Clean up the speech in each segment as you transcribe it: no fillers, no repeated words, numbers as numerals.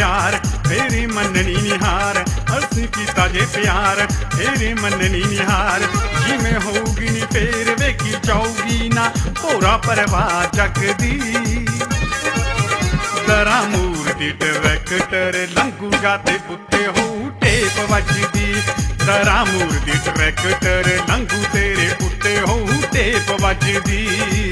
प्यार फेरे मननी निहार असीं कीता जे प्यार फेरे मननी निहार जिवें होऊगी नी फेर वेखी जाऊगी ना भोरा परवाह जगदी जरा मूर दी ट्रैक्टर लंघूगा ते उत्ते होऊ टेप वजदी जरा मूर दी ट्रैक्टर लंघू तेरे उत्ते होऊ टेप वजदी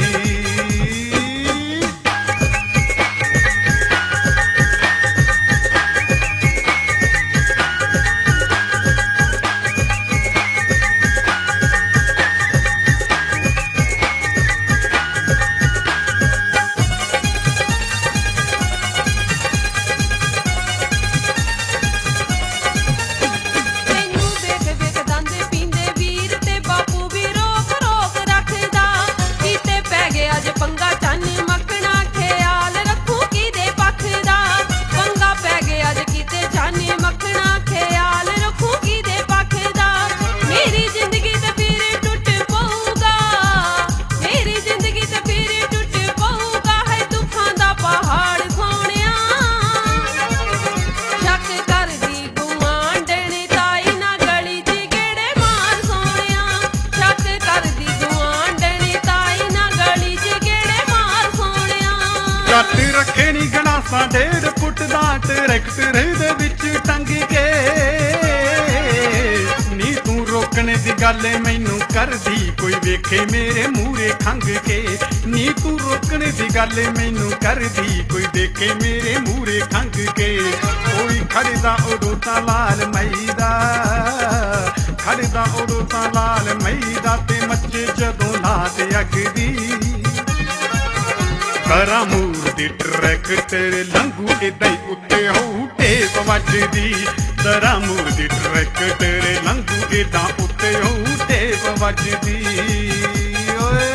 जट रखे नी गणासा 1.5 फुट दा ट्रैक्टर दे विच टंग के नी तू रोकने दी गल मैनू करदी कोई वेखे मेरे मूरे खंग के नी तू रोकने दी गल मैनू करदी कोई वेखे मेरे मूरे खंग के कोई खड़दा उदों तां लाल मैदा खड़दा उदों तां लाल मैदा ते मच्चे जदों लात अगदी जरा मूर दी ट्रैक्टर लंघू इदां ही उत्ते होऊ टेप वजदी जरा मूर दी ट्रैक्टर लंघू इदां उत्ते होऊ टेप वजदी ओए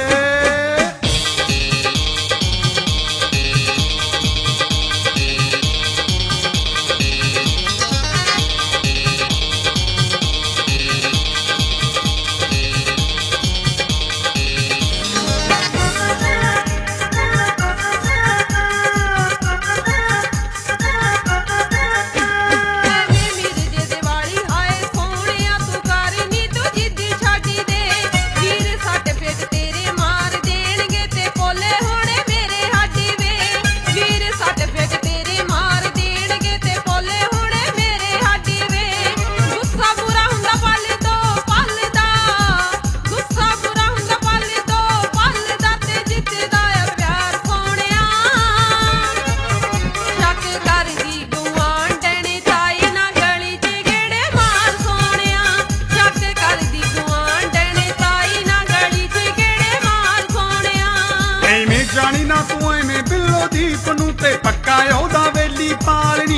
जानी ना तू एवें बिल्लो दीप नू ते पक्का ओदा वेली पालनी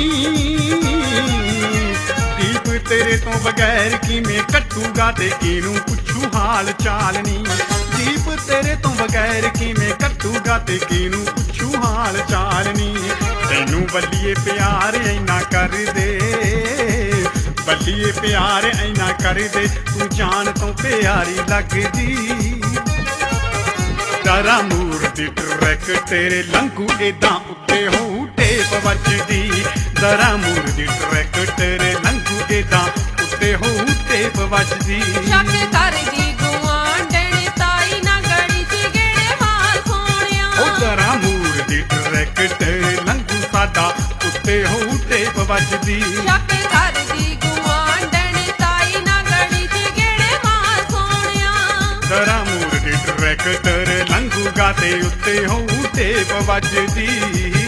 दीप तेरे तो बगैर किवें कटूगा ते किनू पुछू हाल चालनी दीप तेरे तो बगैर किवें कटूगा ते किनू पुछू हाल चालनी तैनू बल्लिए प्यार इन्ना कर दे बल्लिए प्यार इन्ना कर दे तू जान तो प्यारी लगदी जरा मूर दी ट्रैक्टर लंघू इदां उत्ते होऊ टेप वजदी जरा मूर दी ट्रैक्टर लंघू इदां उत्ते होऊ टेप वजदी शक करदी गुआंढण ताई ना गली च गेड़े मार सोहणिया ओ जरा मूर दी ट्रैक्टर लंघू साडा उत्ते होऊ टेप वजदी शक करदी गुआंढण ताई ना गली च गेड़े मार सोहणिया जरा मूर दी ट्रैक्टर लंघूगा ते उत्ते होऊ टेप वजदी।